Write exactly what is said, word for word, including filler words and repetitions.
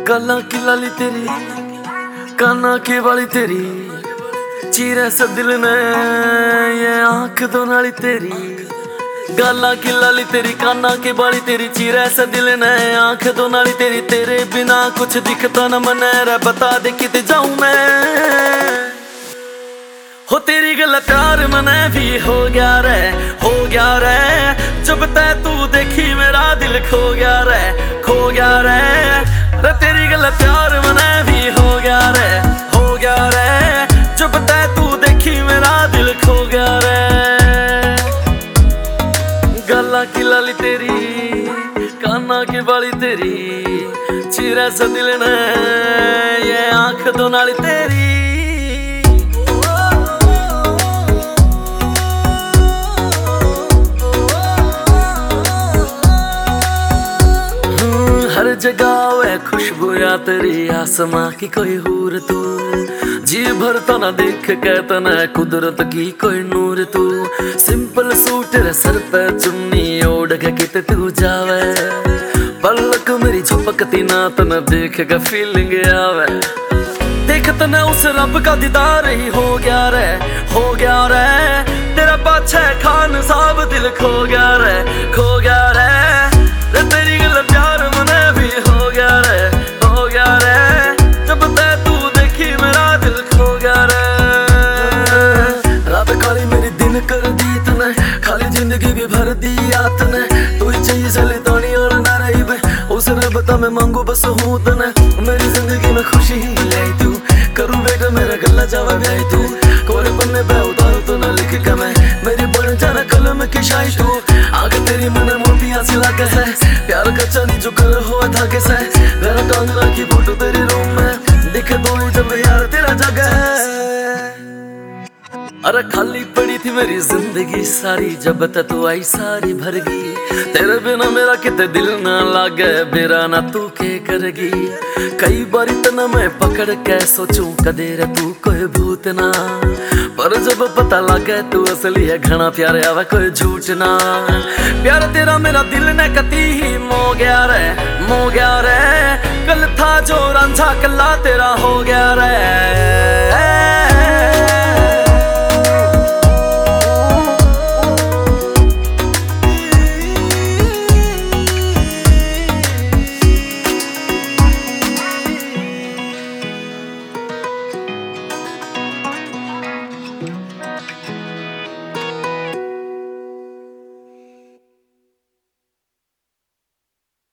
गाला की लाली तेरी, काना की वाली तेरी, चीरे सा दिल ने ये आंख दो नाली तेरी। गाला की लाली तेरी, काना की बाली तेरी, चीरे सा दिल ने आंख दो नाली तेरी। तेरे बिना कुछ दिखता न मने रे, बता दे किते जाऊं मैं। हो तेरी गल प्यार मने भी हो गया रे, हो गया रे। जब तै तू देखी मेरा दिल खो गया रे, खो गया रे। रे तेरी गल प्यार मने भी हो गया रे, हो गया रे। जब तै तू देखी मेरा दिल खो गया रे। गाला की लाली तेरी, काना की बाली तेरी, चीरे सा दिल ने ये आंख दो नाली तेरी। हर जगह है खुशबू या तेरी, आसमां की कोई हूर तू। जी भरता ना देख कहता ना कुदरत की कोई नूर तू। सिंपल सूट रे सर पे चुन्नी ओढ़ के किते तू जावे। पलक मेरी झपकती ना तना देख के फीलिंग आवे। देखत ना उस रब का दीदार ही हो गया रे, हो गया रे। तेरा पाछे खान साहब दिल खो गया रे, खो गया रे। रे तेरी गल प्यार मने भी हो गया रे, हो गया रे। जब तै तू देखी मेरा दिल खो गया रे। रात काली मेरी दिन कर दी तने, खाली जिंदगी भी भर दी याद ने। तू ही चाहिए चले तानी और ना रही बे, उस रब ता मैं मांगू बस हूँ तने। मेरी जिंदगी में खुशी ही ले तू, करूँ बेटा मेरा गला जावा ब्याह तू। कोरे पन्ने पे उतारू तो ना लिख के मैं, मेरी बन जाना कलम की शाही तू। आगे तेरी मन मोतियां सी लागे है, प्यार का चांदी जो कर हुआ धागे से। मेरा टांग राखी फोटो तेरी रूम में, दिखे दो जब यार तेरा जगह है। अरे खाली पड़ी थी मेरी जिंदगी सारी, जब तक तू आई सारी भर गई। तेरे बिना मेरा किते दिल ना लागे, मेरा ना तू के करगी। कई बार इतना मैं पकड़ के सोचूं कदे रे तू कोई भूत ना। पर जब पता लगे तू असली है, घना प्यार आवे कोई झूठ ना। प्यार तेरा मेरा दिल ने कती ही मो गया रे, मो गया रे। कल था जो रांझा कल्ला तेरा हो गया रे।